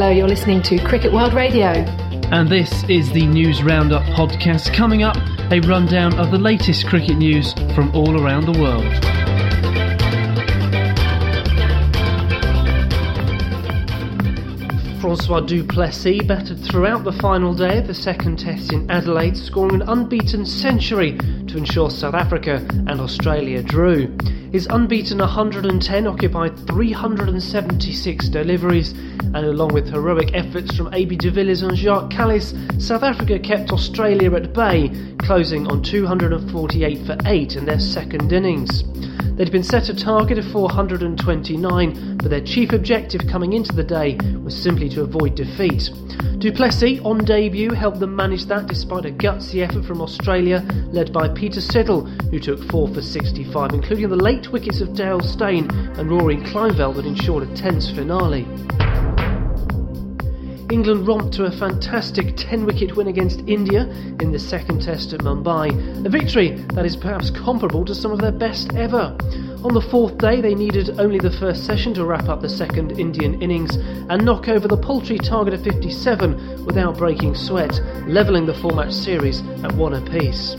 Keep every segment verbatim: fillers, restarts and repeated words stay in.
Hello, you're listening to Cricket World Radio. And this is the News Roundup podcast. Coming up, a rundown of the latest cricket news from all around the world. Francois du Plessis batted throughout the final day of the second test in Adelaide, scoring an unbeaten century to ensure South Africa and Australia drew. His unbeaten one hundred ten occupied three hundred seventy-six deliveries, and along with heroic efforts from A B de Villiers and Jacques Kallis, South Africa kept Australia at bay, closing on two hundred forty-eight for eight in their second innings. They'd been set a target of four hundred twenty-nine, but their chief objective coming into the day was simply to avoid defeat. Du Plessis, on debut, helped them manage that despite a gutsy effort from Australia, led by Peter Siddle, who took four for sixty-five, including the late wickets of Dale Steyn and Rory Kleinveld that ensured a tense finale. England romped to a fantastic ten-wicket win against India in the second test at Mumbai, a victory that is perhaps comparable to some of their best ever. On the fourth day, they needed only the first session to wrap up the second Indian innings and knock over the paltry target of fifty-seven without breaking sweat, levelling the four-match series at one apiece.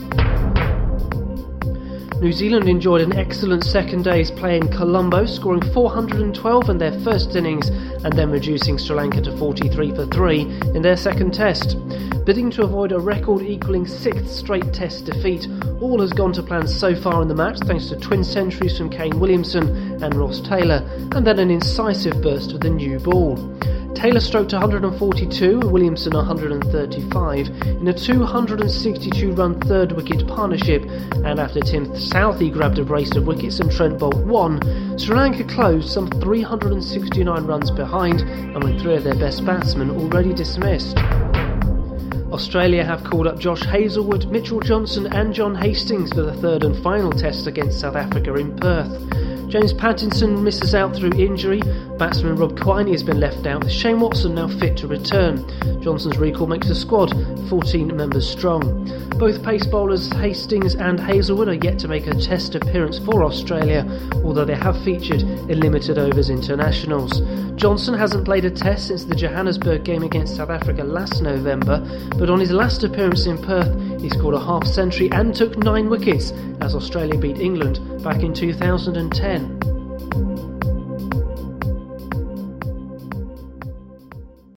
New Zealand enjoyed an excellent second day's play in Colombo, scoring four hundred twelve in their first innings and then reducing Sri Lanka to forty-three for three in their second test. Bidding to avoid a record-equalling sixth straight test defeat, all has gone to plan so far in the match thanks to twin centuries from Kane Williamson and Ross Taylor, and then an incisive burst of the new ball. Taylor stroked one hundred forty-two, Williamson one hundred thirty-five in a two hundred sixty-two run third wicket partnership, and after Tim Southey grabbed a brace of wickets and Trent Boult won, Sri Lanka closed some three hundred sixty-nine runs behind and with three of their best batsmen already dismissed. Australia have called up Josh Hazlewood, Mitchell Johnson and John Hastings for the third and final test against South Africa in Perth. James Pattinson misses out through injury. Batsman Rob Quiney has been left out, with Shane Watson now fit to return. Johnson's recall makes the squad fourteen members strong. Both pace bowlers Hastings and Hazlewood are yet to make a test appearance for Australia, although they have featured in limited overs internationals. Johnson hasn't played a test since the Johannesburg game against South Africa last November, but on his last appearance in Perth he scored a half century and took nine wickets as Australia beat England back in two thousand ten.